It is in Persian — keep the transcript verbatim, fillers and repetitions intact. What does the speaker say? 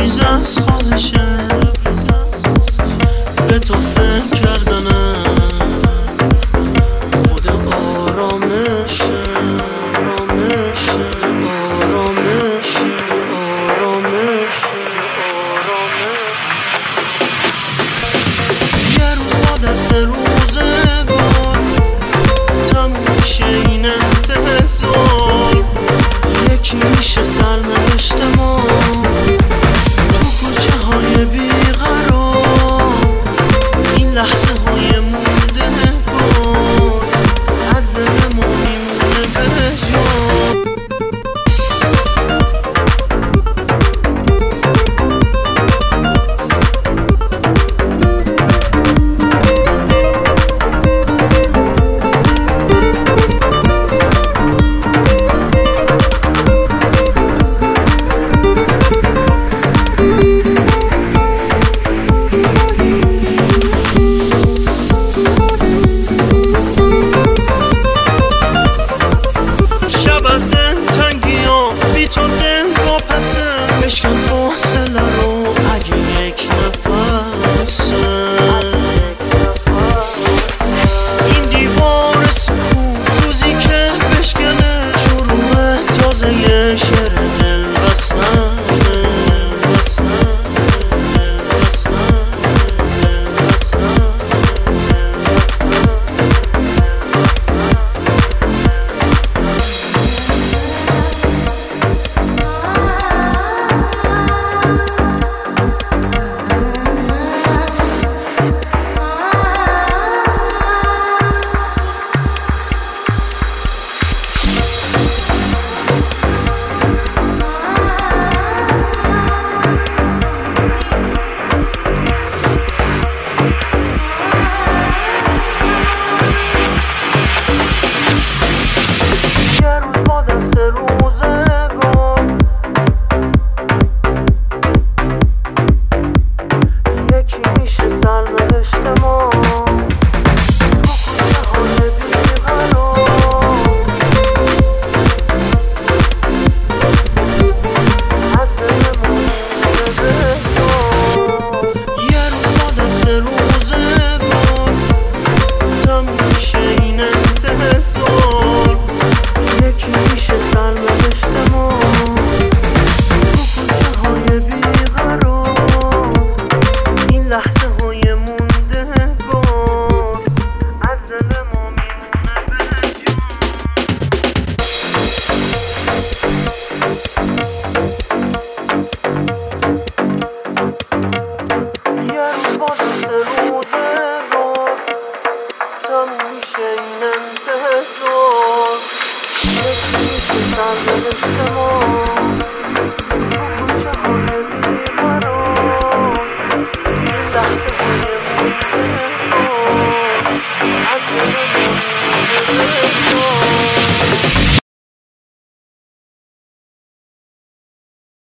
لبریز از خودشه به تو فکر کردنه خود آرامشه آرامشه آرامشه آرامشه یه روز با دست روزگار تموم میشه این انتظار یکی میشه سرنوشت ما تو کوچه های بیقرار این لحظه های مونده کن از دل ما میمونه به جان بشکن فاصله رو اگه یک نفسه این دیوار سکوت روزی که بشکنه شروع تازه یه شعر دل بستن لحظه های